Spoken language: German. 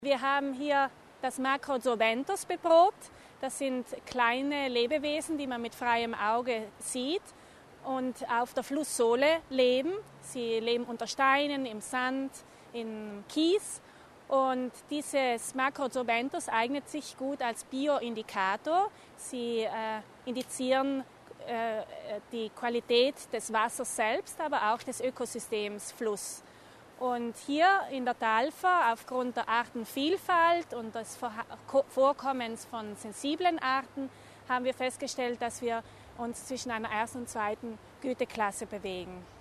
Wir haben hier das Macrozoobenthos beprobt. Das sind kleine Lebewesen, die man mit freiem Auge sieht und auf der Flusssohle leben. Sie leben unter Steinen, im Sand, im Kies. Und dieses Macrozoobenthos eignet sich gut als Bioindikator. Sie indizieren die Qualität des Wassers selbst, aber auch des Ökosystems Fluss. Und hier in der Talfer, aufgrund der Artenvielfalt und des Vorkommens von sensiblen Arten, haben wir festgestellt, dass wir uns zwischen einer ersten und zweiten Güteklasse bewegen.